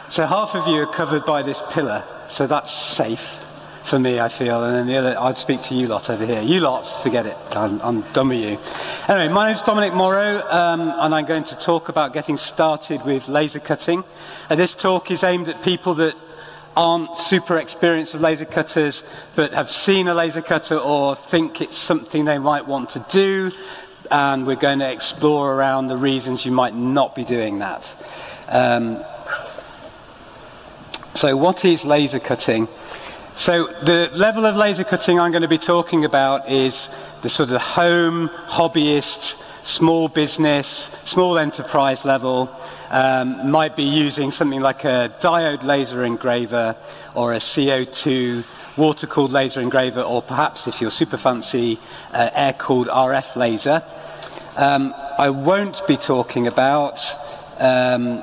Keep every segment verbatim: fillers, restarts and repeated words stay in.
So half of you are covered by this pillar, so that's safe for me, I feel, and then the other, I'd speak to you lot over here. You lot, forget it, I'm, I'm done with you. Anyway, my name's Dominic Morrow, um, and I'm going to talk about getting started with laser cutting. And this talk is aimed at people that aren't super experienced with laser cutters, but have seen a laser cutter or think it's something they might want to do, and we're going to explore around the reasons you might not be doing that. Um, So what is laser cutting? So the level of laser cutting I'm going to be talking about is the sort of home, hobbyist, small business, small enterprise level. Um, might be using something like a diode laser engraver or a C O two water-cooled laser engraver, or perhaps, if you're super fancy, uh, air-cooled R F laser. Um, I won't be talking about... Um,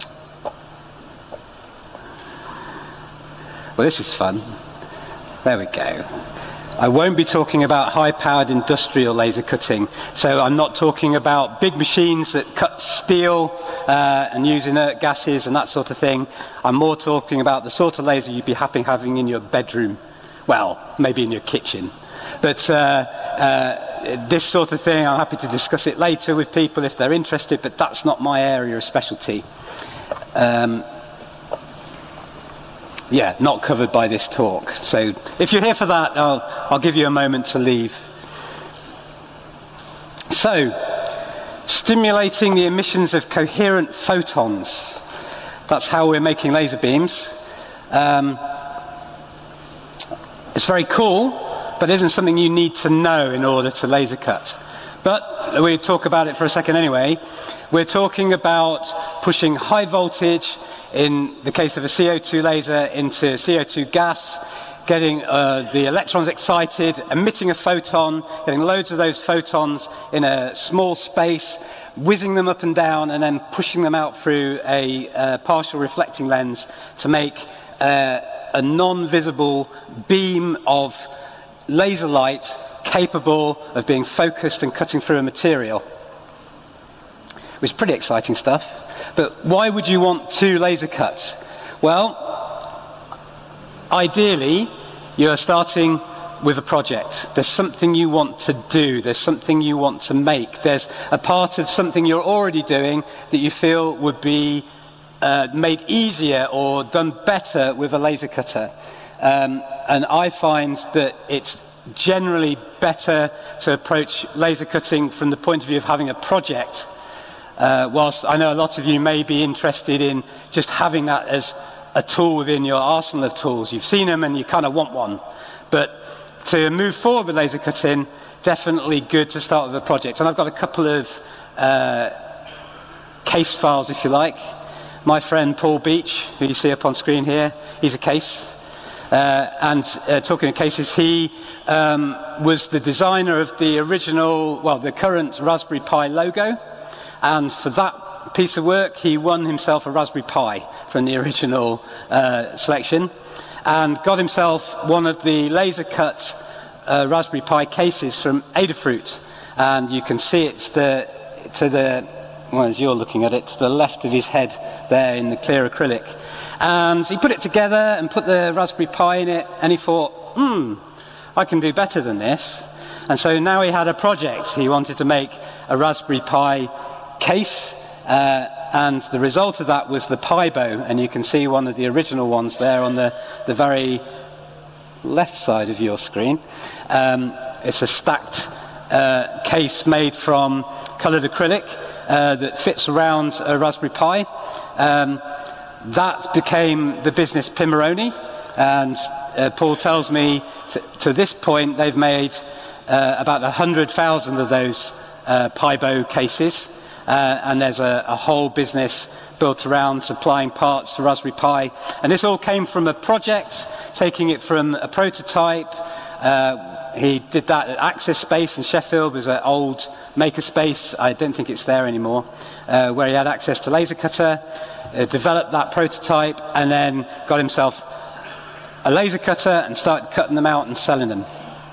Well, this is fun. There we go. I won't be talking about high-powered industrial laser cutting. So I'm not talking about big machines that cut steel uh, and use inert gases and that sort of thing. I'm more talking about the sort of laser you'd be happy having in your bedroom. Well, maybe in your kitchen. But uh, uh, this sort of thing, I'm happy to discuss it later with people if they're interested, but that's not my area of specialty. Um, Yeah, not covered by this talk. So if you're here for that, I'll, I'll give you a moment to leave. So, stimulating the emissions of coherent photons. That's how we're making laser beams. Um, it's very cool, but isn't something you need to know in order to laser cut. But we'll talk about it for a second anyway. We're talking about pushing high voltage, in the case of a C O two laser, into C O two gas, getting uh, the electrons excited, emitting a photon, getting loads of those photons in a small space, whizzing them up and down, and then pushing them out through a uh, partial reflecting lens to make uh, a non-visible beam of laser light capable of being focused and cutting through a material. Which is pretty exciting stuff. But why would you want to laser cut? Well, ideally, you're starting with a project. There's something you want to do. There's something you want to make. There's a part of something you're already doing that you feel would be uh, made easier or done better with a laser cutter. Um, and I find that it's generally better to approach laser cutting from the point of view of having a project. Uh, whilst I know a lot of you may be interested in just having that as a tool within your arsenal of tools. You've seen them and you kind of want one. But to move forward with laser cutting, definitely good to start with a project. And I've got a couple of uh, case files, if you like. My friend Paul Beach, who you see up on screen here, he's a case. Uh, and uh, talking of cases, he um, was the designer of the original, well, the current Raspberry Pi logo. And for that piece of work, he won himself a Raspberry Pi from the original uh, selection, and got himself one of the laser-cut uh, Raspberry Pi cases from Adafruit. And you can see it's the, to the, well, as you're looking at it, to the left of his head there in the clear acrylic. And he put it together and put the Raspberry Pi in it, and he thought, hmm, I can do better than this. And so now he had a project. He wanted to make a Raspberry Pi case, uh, and the result of that was the Pibo, and you can see one of the original ones there on the, the very left side of your screen. Um, it's a stacked uh, case made from coloured acrylic uh, that fits around a Raspberry Pi. Um, that became the business Pimoroni, and uh, Paul tells me to, to this point they've made uh, about one hundred thousand of those uh, Pibo cases. Uh, and there's a, a whole business built around supplying parts to Raspberry Pi. And this all came from a project, taking it from a prototype. Uh, he did that at Access Space in Sheffield. It was an old makerspace. I don't think it's there anymore, uh, where he had access to laser cutter, uh, developed that prototype, and then got himself a laser cutter and started cutting them out and selling them.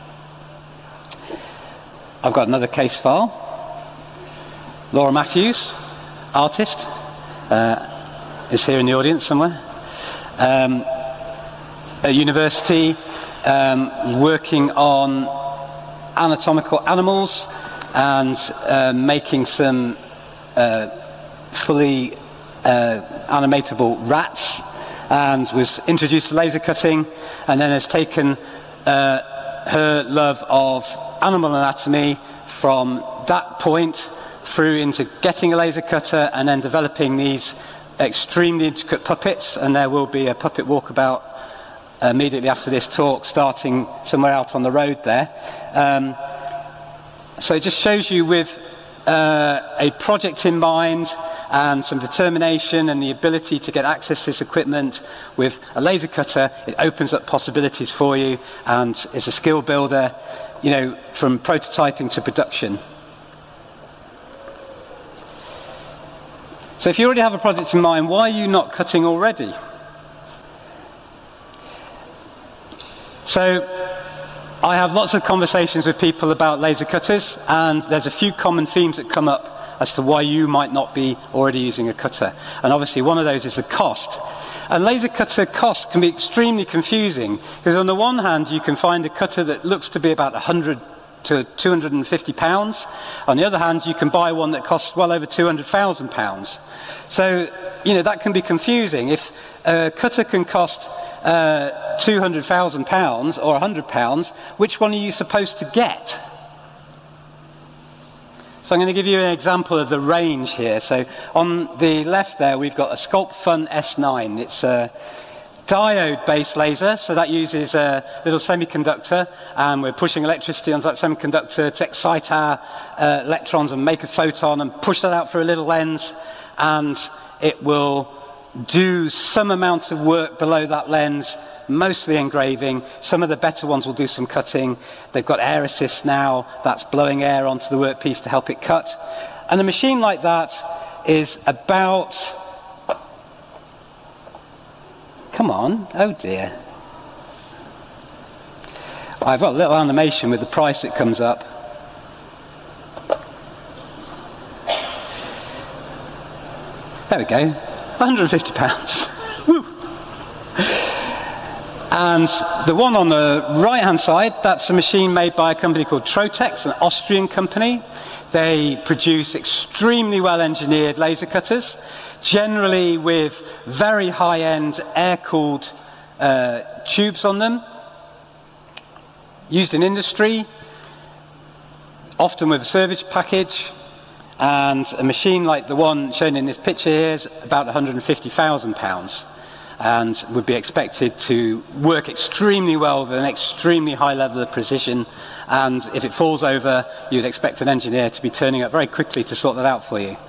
I've got another case file. Laura Matthews, artist. Uh, is here in the audience somewhere. Um, at university, um, working on anatomical animals and uh, making some uh, fully uh, animatable rats, and was introduced to laser cutting, and then has taken uh, her love of animal anatomy from that point through into getting a laser cutter and then developing these extremely intricate puppets. And there will be a puppet walkabout immediately after this talk, starting somewhere out on the road there. Um, so it just shows you with uh, a project in mind and some determination and the ability to get access to this equipment with a laser cutter, it opens up possibilities for you and is a skill builder, you know, from prototyping to production. So if you already have a project in mind, why are you not cutting already? So I have lots of conversations with people about laser cutters, and there's a few common themes that come up as to why you might not be already using a cutter. And obviously one of those is the cost. And laser cutter cost can be extremely confusing, because on the one hand you can find a cutter that looks to be about one hundred to two hundred fifty pounds. On the other hand, you can buy one that costs well over two hundred thousand pounds. So, you know, that can be confusing. If a cutter can cost uh, two hundred thousand pounds or one hundred pounds, which one are you supposed to get? So I'm going to give you an example of the range here. So on the left there, we've got a SculptFun S nine. It's a diode-based laser, so that uses a little semiconductor, and we're pushing electricity onto that semiconductor to excite our uh, electrons and make a photon and push that out through a little lens, and it will do some amount of work below that lens, mostly engraving. Some of the better ones will do some cutting. They've got air assist now, that's blowing air onto the workpiece to help it cut. And a machine like that is about... Come on, oh dear. I've got a little animation with the price that comes up. There we go, one hundred fifty pounds. And the one on the right-hand side, that's a machine made by a company called Trotex, an Austrian company. They produce extremely well-engineered laser cutters, generally with very high-end air-cooled uh, tubes on them, used in industry, often with a service package. And a machine like the one shown in this picture here is about one hundred fifty thousand pounds. And would be expected to work extremely well with an extremely high level of precision, and if it falls over, you'd expect an engineer to be turning up very quickly to sort that out for you.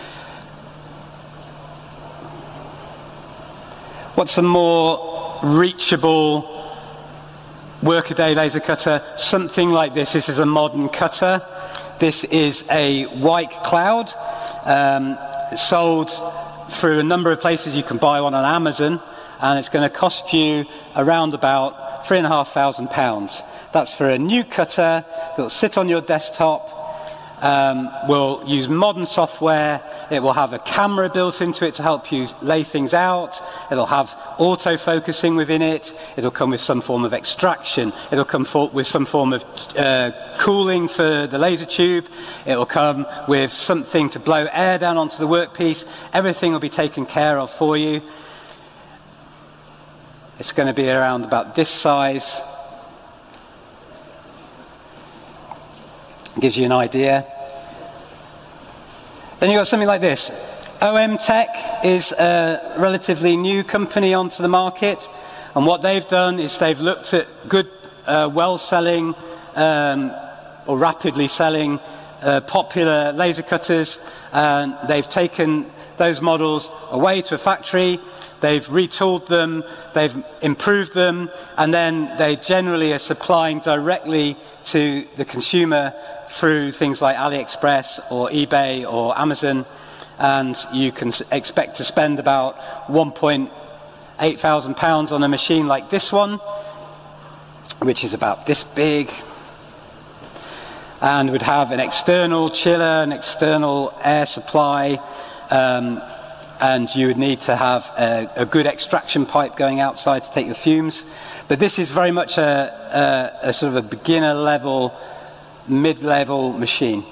What's a more reachable workaday laser cutter? Something like this. This is a modern cutter. This is a white cloud. Um, it's sold through a number of places. You can buy one on Amazon, and it's going to cost you around about three and a half thousand pounds. That's for a new cutter that'll sit on your desktop, um, will use modern software, it will have a camera built into it to help you lay things out, it'll have auto-focusing within it, it'll come with some form of extraction, it'll come for, with some form of uh, cooling for the laser tube, it'll come with something to blow air down onto the workpiece. Everything will be taken care of for you. It's going to be around about this size. Gives you an idea. Then you've got something like this. O M Tech is a relatively new company onto the market, and what they've done is they've looked at good, uh, well-selling um, or rapidly selling uh, popular laser cutters, and they've taken those models away to a factory, they've retooled them, they've improved them, and then they generally are supplying directly to the consumer through things like AliExpress or eBay or Amazon, and you can expect to spend about one point eight thousand pounds on a machine like this one, which is about this big, and would have an external chiller, an external air supply, um, and you would need to have a, a good extraction pipe going outside to take the fumes. But this is very much a, a, a sort of a beginner level, mid-level machine.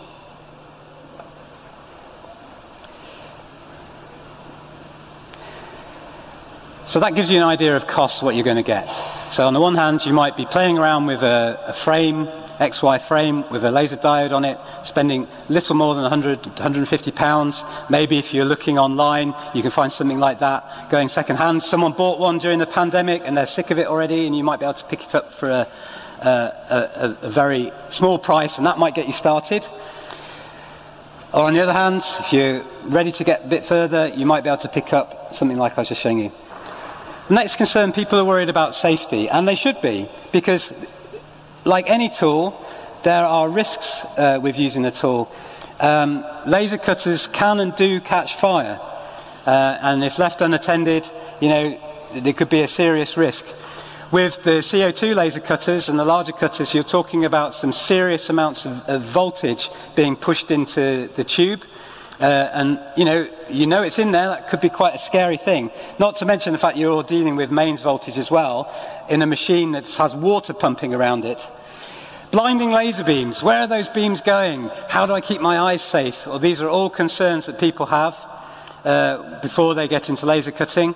So that gives you an idea of cost, what you're going to get. So on the one hand, you might be playing around with a, a frame, X Y frame, with a laser diode on it, spending little more than one hundred, one hundred fifty pounds. Maybe if you're looking online, you can find something like that going second hand. Someone bought one during the pandemic and they're sick of it already, and you might be able to pick it up for a, a, a, a very small price, and that might get you started. Or on the other hand, if you're ready to get a bit further, you might be able to pick up something like I was just showing you. The next concern, people are worried about safety, and they should be, because like any tool, there are risks uh, with using the tool. Um, laser cutters can and do catch fire, uh, and if left unattended, you know, there could be a serious risk. With the C O two laser cutters and the larger cutters, you're talking about some serious amounts of, of voltage being pushed into the tube. Uh, and, you know, you know it's in there. That could be quite a scary thing. Not to mention the fact you're all dealing with mains voltage as well in a machine that has water pumping around it. Blinding laser beams. Where are those beams going? How do I keep my eyes safe? Well, these are all concerns that people have uh, before they get into laser cutting.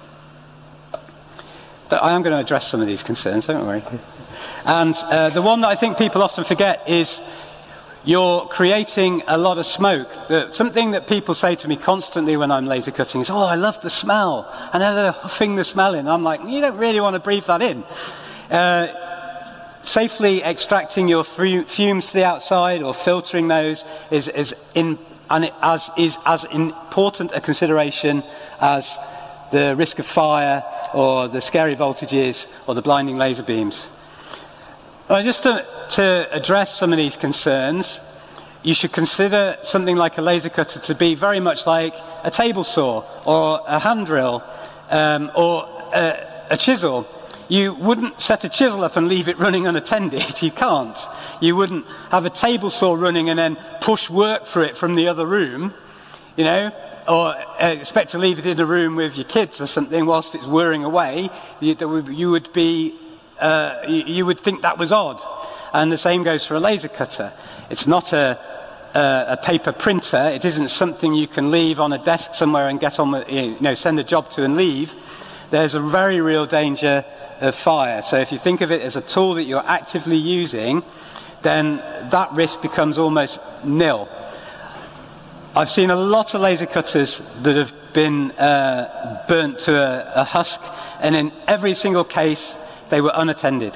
I am going to address some of these concerns, don't worry. And uh, the one that I think people often forget is you're creating a lot of smoke. The, something that people say to me constantly when I'm laser cutting is, oh, I love the smell. And then they're huffing the smell in. I'm like, you don't really want to breathe that in. Uh, safely extracting your fumes to the outside or filtering those is, is, in, and it, as, is as important a consideration as the risk of fire or the scary voltages or the blinding laser beams. Well, just to, to address some of these concerns, you should consider something like a laser cutter to be very much like a table saw or a hand drill um, or a, a chisel. You wouldn't set a chisel up and leave it running unattended. You can't. You wouldn't have a table saw running and then push work for it from the other room, you know, or uh, expect to leave it in a room with your kids or something whilst it's whirring away. You, you would be Uh, you, you would think that was odd. And the same goes for a laser cutter. It's not a, a, a paper printer. It isn't something you can leave on a desk somewhere and get on with, you know, send a job to and leave. There's a very real danger of fire. So if you think of it as a tool that you're actively using, then that risk becomes almost nil. I've seen a lot of laser cutters that have been uh, burnt to a, a husk, and in every single case, they were unattended.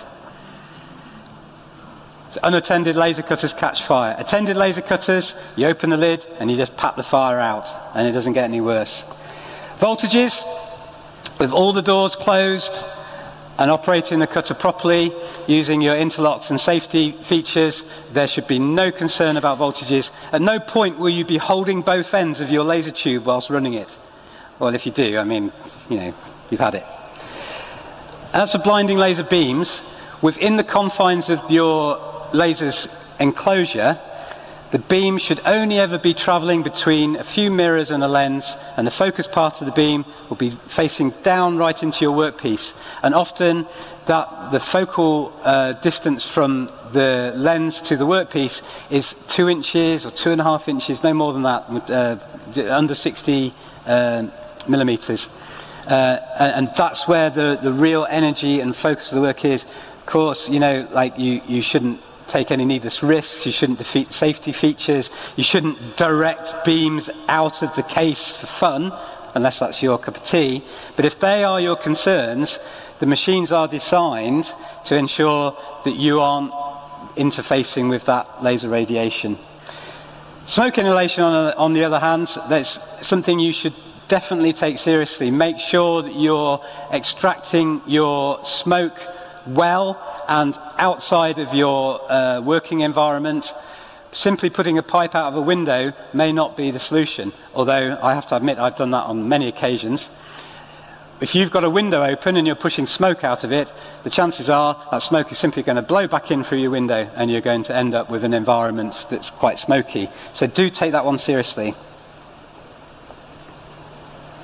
So unattended laser cutters catch fire. Attended laser cutters, you open the lid and you just pat the fire out, and it doesn't get any worse. Voltages, with all the doors closed and operating the cutter properly, using your interlocks and safety features, there should be no concern about voltages. At no point will you be holding both ends of your laser tube whilst running it. Well, if you do, I mean, you know, you've had it. As for blinding laser beams, within the confines of your laser's enclosure, the beam should only ever be travelling between a few mirrors and a lens, and the focus part of the beam will be facing down right into your workpiece. And often that the focal uh, distance from the lens to the workpiece is two inches or two and a half inches, no more than that, uh, under sixty uh, millimetres. Uh, and, and that's where the, the real energy and focus of the work is. Of course, you know, like you, you shouldn't take any needless risks, you shouldn't defeat safety features, you shouldn't direct beams out of the case for fun, unless that's your cup of tea. But if they are your concerns, the machines are designed to ensure that you aren't interfacing with that laser radiation. Smoke inhalation, on, on the other hand, that's something you should definitely take seriously. Make sure that you're extracting your smoke well and outside of your uh, working environment. Simply putting a pipe out of a window may not be the solution, although I have to admit I've done that on many occasions. If you've got a window open and you're pushing smoke out of it, the chances are that smoke is simply going to blow back in through your window and you're going to end up with an environment that's quite smoky. So do take that one seriously.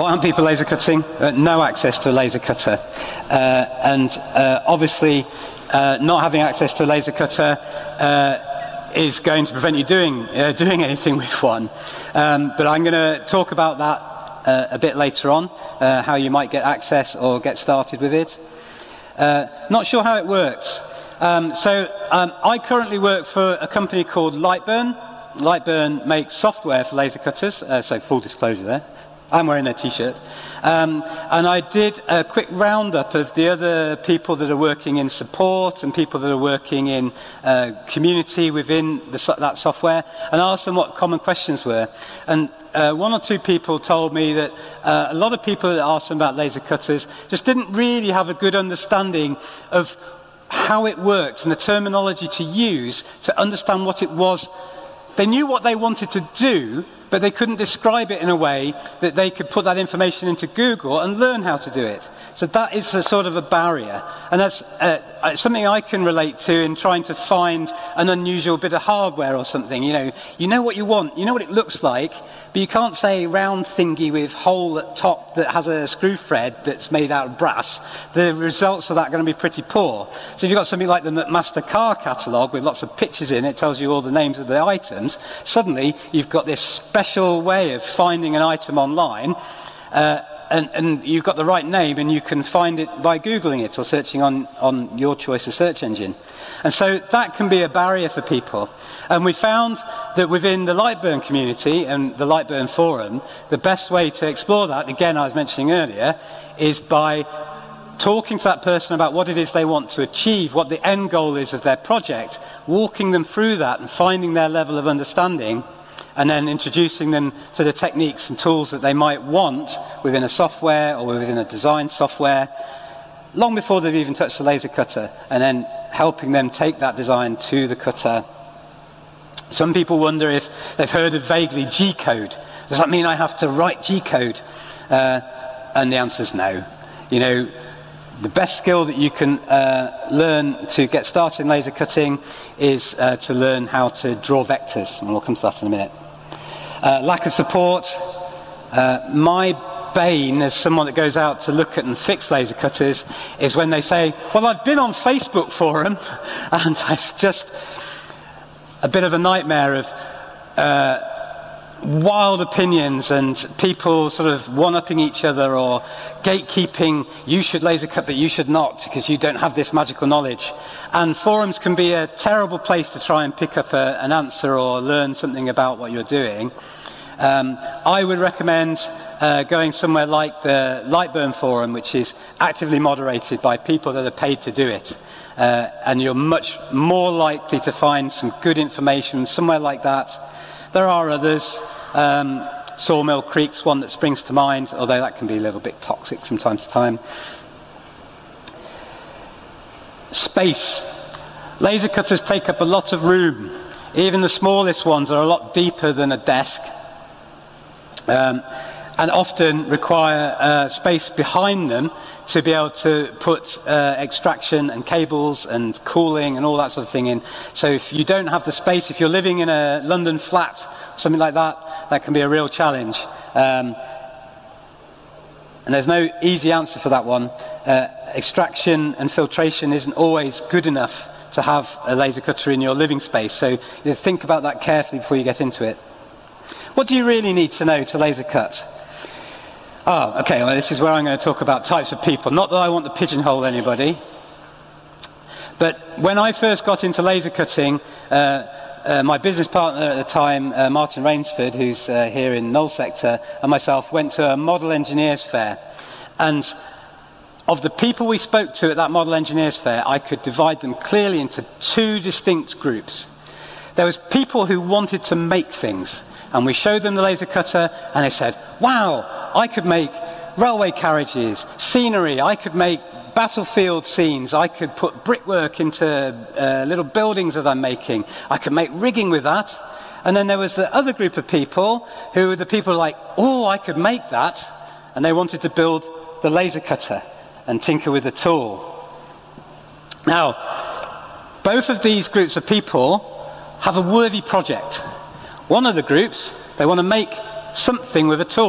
Why aren't people laser cutting? Uh, no access to a laser cutter. Uh, and uh, obviously, uh, not having access to a laser cutter uh, is going to prevent you doing, uh, doing anything with one. Um, but I'm going to talk about that uh, a bit later on, uh, how you might get access or get started with it. Uh, not sure how it works. Um, so um, I currently work for a company called Lightburn. Lightburn makes software for laser cutters, uh, so full disclosure there. I'm wearing their t-shirt. Um, and I did a quick roundup of the other people that are working in support and people that are working in uh, community within the, that software, and asked them what common questions were. And uh, one or two people told me that uh, a lot of people that asked them about laser cutters just didn't really have a good understanding of how it worked and the terminology to use to understand what it was. They knew what they wanted to do, but they couldn't describe it in a way that they could put that information into Google and learn how to do it. So that is a sort of a barrier. And that's uh, something I can relate to in trying to find an unusual bit of hardware or something. You know, you know what you want, you know what it looks like, but you can't say round thingy with hole at top that has a screw thread that's made out of brass. The results of that are going to be pretty poor. So if you've got something like the McMaster car catalogue with lots of pictures in it, tells you all the names of the items, suddenly you've got this special way of finding an item online, uh, and, and you've got the right name and you can find it by Googling it or searching on, on your choice of search engine. And so that can be a barrier for people. And we found that within the Lightburn community and the Lightburn forum, the best way to explore that, again I was mentioning earlier, is by talking to that person about what it is they want to achieve, what the end goal is of their project, walking them through that and finding their level of understanding, and then introducing them to the techniques and tools that they might want within a software or within a design software, long before they've even touched the laser cutter, and then helping them take that design to the cutter. Some people wonder if they've heard of vaguely G-code. Does that mean I have to write G-code? Uh, and the answer is no. You know, the best skill that you can uh, learn to get started in laser cutting is uh, to learn how to draw vectors, and we'll come to that in a minute. Uh, lack of support. Uh, my bane as someone that goes out to look at and fix laser cutters is when they say, well, I've been on Facebook forum, and it's just a bit of a nightmare of uh, wild opinions and people sort of one-upping each other or gatekeeping, you should laser cut but you should not because you don't have this magical knowledge. And forums can be a terrible place to try and pick up a, an answer or learn something about what you're doing. Um, I would recommend uh, going somewhere like the Lightburn forum, which is actively moderated by people that are paid to do it. Uh, and you're much more likely to find some good information somewhere like that. There are others. Um, Sawmill Creek's one that springs to mind, although that can be a little bit toxic from time to time. Space. Laser cutters take up a lot of room. Even the smallest ones are a lot deeper than a desk. Um, and often require uh, space behind them to be able to put uh, extraction and cables and cooling and all that sort of thing in. So if you don't have the space, if you're living in a London flat, something like that, that can be a real challenge. Um, and there's no easy answer for that one. Uh, extraction and filtration isn't always good enough to have a laser cutter in your living space. So you know, think about that carefully before you get into it. What do you really need to know to laser cut? Oh, okay, well, this is where I'm going to talk about types of people. Not that I want to pigeonhole anybody, but when I first got into laser cutting, uh, uh, my business partner at the time, uh, Martin Rainsford, who's uh, here in Null Sector, and myself went to a model engineers fair. And of the people we spoke to at that model engineers fair, I could divide them clearly into two distinct groups. There was people who wanted to make things, and we showed them the laser cutter, and they said, wow, I could make railway carriages, scenery, I could make battlefield scenes, I could put brickwork into uh, little buildings that I'm making, I could make rigging with that. And then there was the other group of people who were the people like, oh, I could make that, and they wanted to build the laser cutter and tinker with the tool. Now, both of these groups of people have a worthy project. One of the groups, they want to make something with a tool.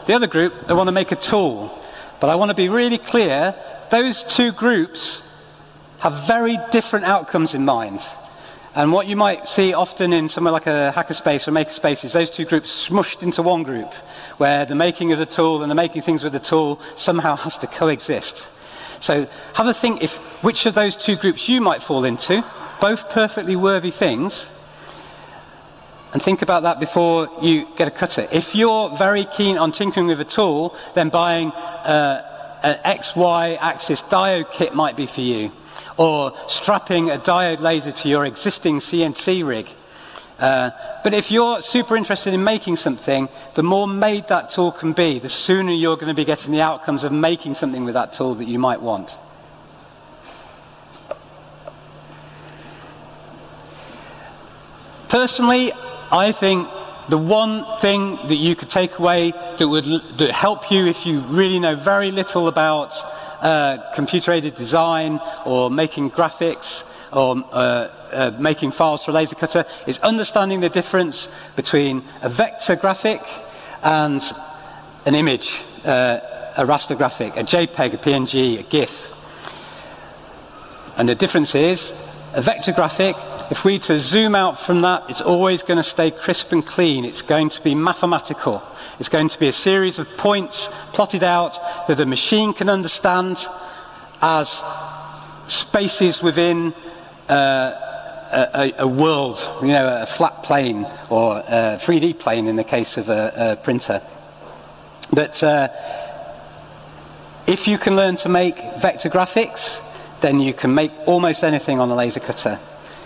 The other group, they want to make a tool. But I want to be really clear, those two groups have very different outcomes in mind. And what you might see often in somewhere like a hackerspace or makerspace is those two groups smushed into one group, where the making of the tool and the making things with the tool somehow has to coexist. So have a think if which of those two groups you might fall into, both perfectly worthy things, and think about that before you get a cutter. If you're very keen on tinkering with a tool, then buying uh, an X Y axis diode kit might be for you. Or strapping a diode laser to your existing C N C rig. Uh, but if you're super interested in making something, the more made that tool can be, the sooner you're going to be getting the outcomes of making something with that tool that you might want. Personally, I think the one thing that you could take away that would that help you if you really know very little about Uh, computer-aided design or making graphics or uh, uh, making files for a laser cutter is understanding the difference between a vector graphic and an image, uh, a raster graphic, a JPEG, a P N G, a GIF. And the difference is, a vector graphic, if we to zoom out from that, it's always going to stay crisp and clean. It's going to be mathematical. It's going to be a series of points plotted out that a machine can understand as spaces within uh, a, a world, you know, a flat plane or a three D plane in the case of a, a printer. But uh, if you can learn to make vector graphics, then you can make almost anything on a laser cutter.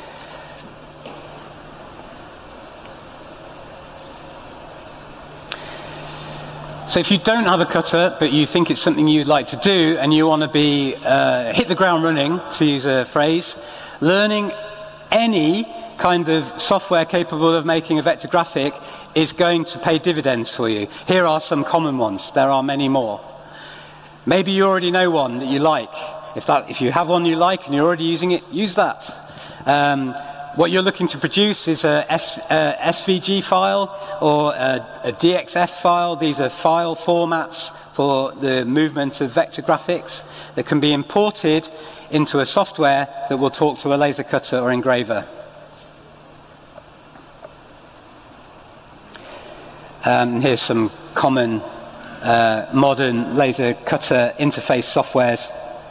So if you don't have a cutter, but you think it's something you'd like to do, and you want to be uh, hit the ground running, to use a phrase, learning any kind of software capable of making a vector graphic is going to pay dividends for you. Here are some common ones. There are many more. Maybe you already know one that you like. If that, if you have one you like and you're already using it, use that. Um, What you're looking to produce is a S, uh, S V G file or a, a D X F file. These are file formats for the movement of vector graphics that can be imported into a software that will talk to a laser cutter or engraver. Um, here's some common uh, modern laser cutter interface softwares.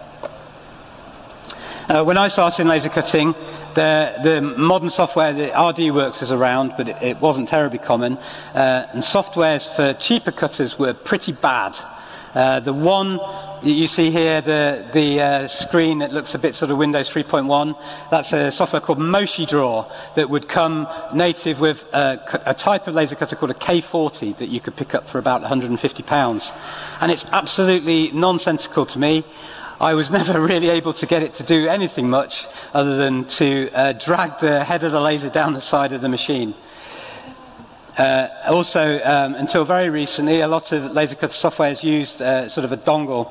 Uh, when I started in laser cutting, the, the modern software, the R D Works was around, but it, it wasn't terribly common. Uh, and softwares for cheaper cutters were pretty bad. Uh, the one you see here, the, the uh, screen that looks a bit sort of Windows three point one, that's a software called MoshiDraw that would come native with a, a type of laser cutter called a K forty that you could pick up for about one hundred fifty pounds. And it's absolutely nonsensical to me. I was never really able to get it to do anything much other than to uh, drag the head of the laser down the side of the machine. Uh, also, um, until very recently, a lot of laser cutter software has used uh, sort of a dongle.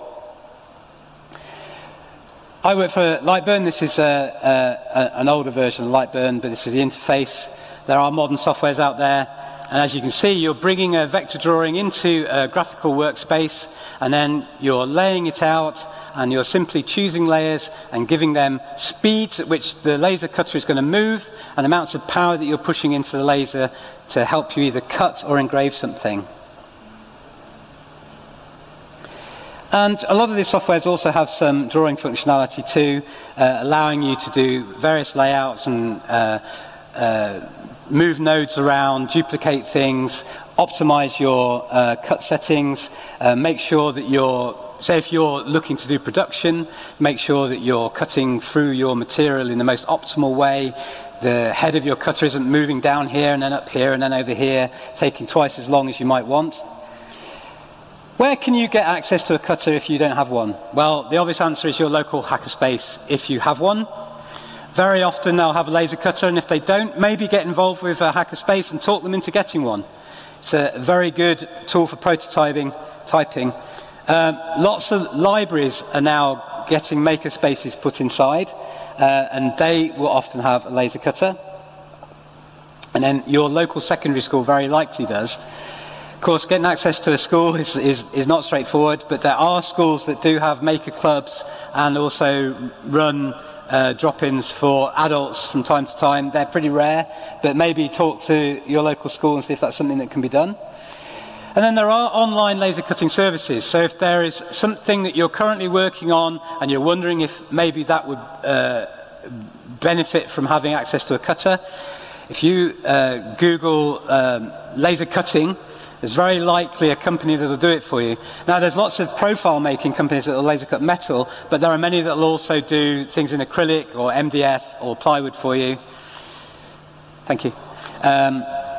I work for Lightburn. This is uh, uh, an older version of Lightburn, but this is the interface. There are modern softwares out there. And as you can see, you're bringing a vector drawing into a graphical workspace, and then you're laying it out, and you're simply choosing layers and giving them speeds at which the laser cutter is going to move and amounts of power that you're pushing into the laser to help you either cut or engrave something. And a lot of these softwares also have some drawing functionality too, uh, allowing you to do various layouts and uh, uh, move nodes around, duplicate things, optimize your uh, cut settings, uh, make sure that you're, say if you're looking to do production, make sure that you're cutting through your material in the most optimal way. The head of your cutter isn't moving down here and then up here and then over here, taking twice as long as you might want. Where can you get access to a cutter if you don't have one? Well, the obvious answer is your local hackerspace if you have one. Very often they'll have a laser cutter, and if they don't, maybe get involved with a hackerspace and talk them into getting one. It's a very good tool for prototyping. Typing. Um, lots of libraries are now getting makerspaces put inside, uh, and they will often have a laser cutter. And then your local secondary school very likely does. course, getting access to a school is, is, is not straightforward, but there are schools that do have maker clubs and also run uh, drop-ins for adults from time to time. They're pretty rare, but maybe talk to your local school and see if that's something that can be done. And then there are online laser cutting services. So if there is something that you're currently working on and you're wondering if maybe that would uh, benefit from having access to a cutter, if you uh, Google um, laser cutting, there's very likely a company that will do it for you. Now, there's lots of profile making companies that will laser cut metal, but there are many that will also do things in acrylic or M D F or plywood for you. Thank you. Um,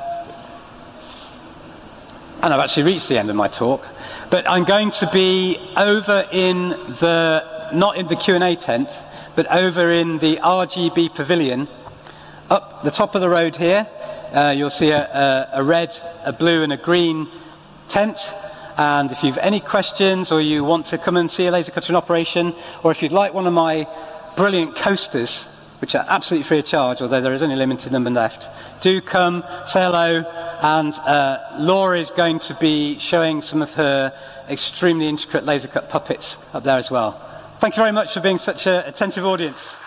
And I've actually reached the end of my talk, but I'm going to be over in the, not in the Q and A tent, but over in the R G B pavilion, up the top of the road here. Uh, you'll see a, a, a red, a blue and a green tent, and if you've any questions or you want to come and see a laser cutter in operation, or if you'd like one of my brilliant coasters, which are absolutely free of charge, although there is only a limited number left, do come, say hello, and uh, Laura is going to be showing some of her extremely intricate laser cut puppets up there as well. Thank you very much for being such an attentive audience.